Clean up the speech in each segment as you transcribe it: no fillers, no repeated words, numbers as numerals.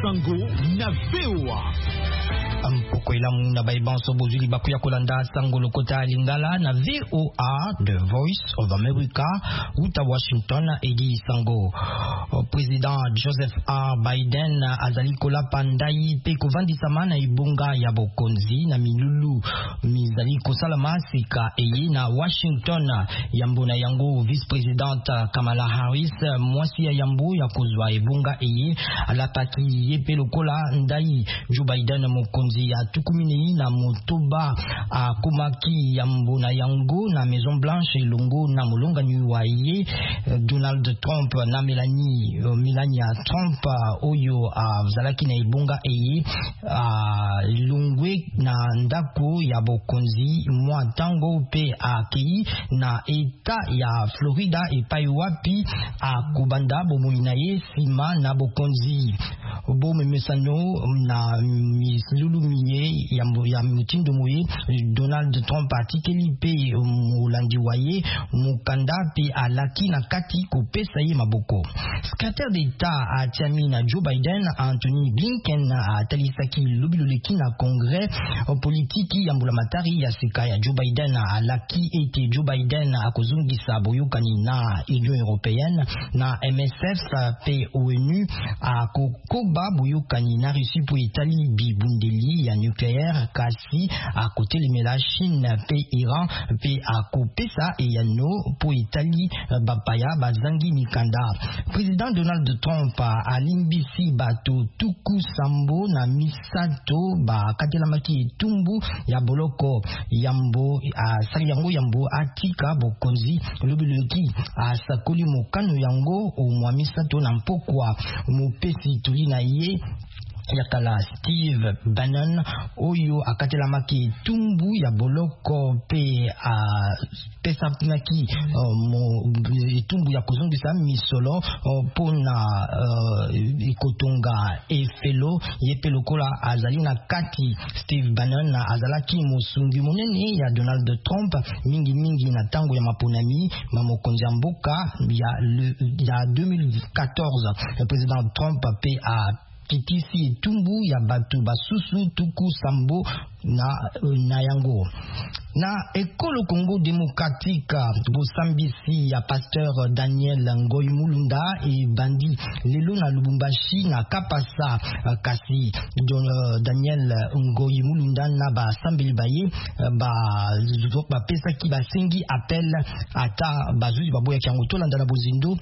Sango na VOA. Mpoko ilamu na baibanso bozuli bakuya kolanda sango lokota lingala na VOA, The Voice of America, uta Washington edi sango. President Joseph R. Biden azali kola pandai pe kovandi samana ibunga ya bokonzi na milulu mizali kosalama sika eye na Washington. Yambo na yango Vice President Kamala Harris mwasi ya yambo ya kozwa ibunga eye alataki yepe lokola ndai Joe Biden mokonzi ya tukumini na motoba kumaki yambo na yango na Maison Blanche longo na mulonga nyuwa ye Donald Trump na Melania Trump oyo zalaki na ibunga eye lungwe na ndako ya bokonzi mwa tango pe akei na eta ya Florida epai wapi kubanda bomoi na ye sima na bokonzi bome mesano na mislulu miye ya mutindo moye Donald Trump atikeli pe mulandi waye mukanda pe alaki na kati kopesa ye maboko. Secrétaire d'État atiami na Joe Biden Anthony Blinken atalisaki lobiloleki na Congrès politiki ya mbulamatari ya sika ya Joe Biden alaki ete Joe Biden akozungisa boyokani na Union Européenne na MSF pe ONU akokoba boyokani na Russie po etali bibundeli ya nucléaire kasi akotelemela Chine pe Iran pe akopesa eyano po etali bapaya bazangi mikanda. Président Donald Trump alimbisi bato tuku sambo na misato bakatelamaki etumbu ya boloko yambo sali yango yambo atika bokonzi lobileki asakoli mokano yango omwa misato na mpokwa mopesi tuli na ye yakala Steve Bannon oyo akatelamaki tumbu ya boloko pe pesa pinaki tumbu ya kozongisa misolo pona ikotonga efelo yepe lokola azali na kati. Steve Bannon azalaki mosungi monene ya Donald Trump mingi na tango ya maponami mamokonzi ya mboka ya 2014. Le président Trump pe kitisi etumbu ya batu basusu tuku sambo na yango. Na ekolo Congo démocratique bosambisi ya pasteur Daniel Ngoyi Mulunda e bandi lelo na Lubumbashi na Kapasa kasi Daniel Ngoyi Mulunda na ba sambeli baye ba pesa ki basengi appel ata bazuzi baboya kyango tolanda na bozindo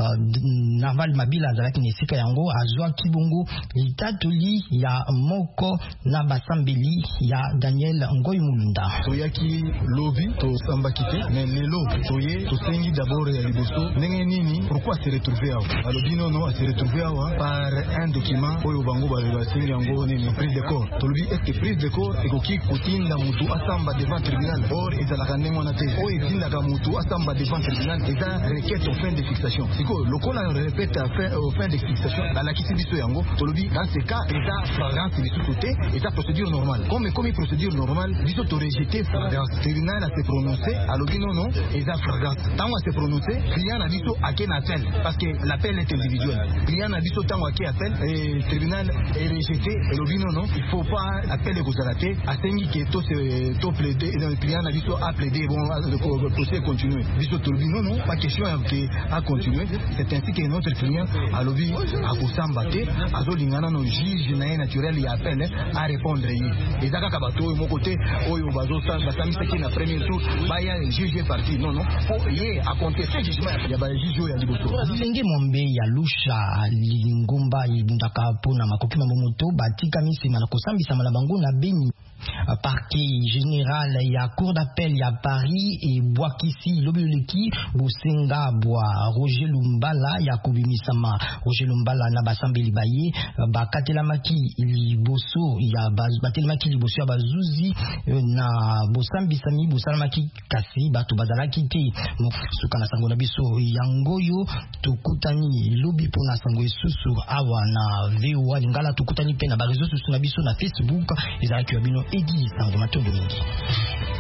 Naval Mabila zalaki nesika yango azwa kibongo litatoli ya moko na basambeli ya Daniel Ngoyi Mulunda. Toyaki lobby to sambakite mais lelo toye to sengi d'abord ya liboso ndenge nini pourquoi se retrouver awa alobi non se retrouver awa par un document oyo bango ba sengi yango nini prise de corps tolobi est que prise de corps ekoki kotinda mutu asamba devant tribunal or ezalaka ndenge wana te oyo etindaka mutu asamba devant tribunal eza requête au fin de fixation siko lokola répète au fin de fixation balakisi biso yango tolobi dans ce cas eza flagrance biso côté eza procédure normale comme procédure normale biso to rejeter flagrance tribunal a se prononcé alobi non eza flagrance tango a se prononcé client na biso ake na appel parce que l'appel est individuel client na biso tango ake appel et tribunal est rejeté alobi non il faut pas appel e kozala te asengi ke to plaider le client na biso a plaidé bon le procès continue biso tolobi non pas question à continuer c'est ainsi que notre client alobi akosamba te azolingana no juge na naturel ya appel à répondre ezaka ka bato oyo moko te oyo basamisaki na premier tour baya juge parti non faut ye a contester jugement ya ba juge ya liboso lenge mombe ya lusha lingomba yindaka pona makoki mamoto batika misima na kosambisa malabango na Beni. Parquet général ya cour d'appel ya Paris et Boakisi Lobileki Bosenga Boa Roger Lumbala ya Kobimisama Roger Lumbala na basambeli baye bakatelamaki liboso ya batelamaki liboso ya bazuzi na bosambisami bosalamaki kasi bato bazalaki te suka na sango na biso yangoyo tukutani lobi pona sango isusu awa na VOA lingala tukutani pe na barezo susu na biso na Facebook ezalaki bino Edi sango matondo mingi.